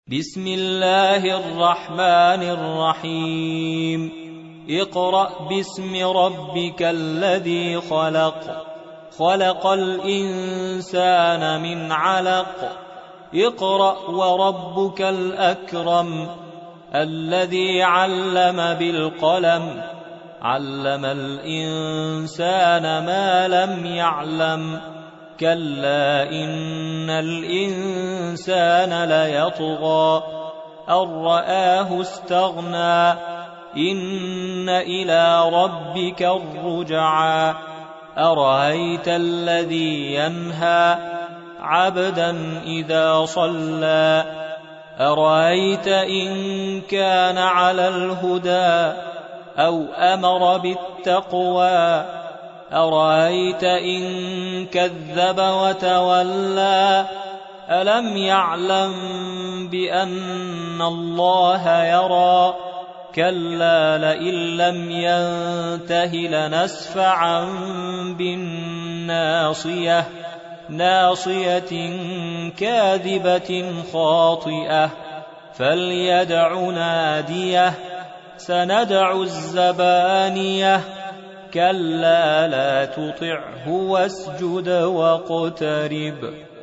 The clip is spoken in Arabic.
بسم الله الرحمن الرحيم اقرأ باسم ربك الذي خلق خلق الإنسان من علق اقرأ وربك الأكرم الذي علم بالقلم علم الإنسان ما لم يعلم كلا إن الإنسان ليطغى أن رآه استغنى إن إلى ربك الرجعى أرأيت الذي ينهى عبدا إذا صلى أرأيت إن كان على الهدى أو أمر بالتقوى أرأيت إن كذب وتولى ألم يعلم بأن الله يرى كلا لئن لم ينته لنسفعا بالناصية ناصية كاذبة خاطئة فليدع ناديه سندع الزبانية كلا لا تطعه واسجد واقترب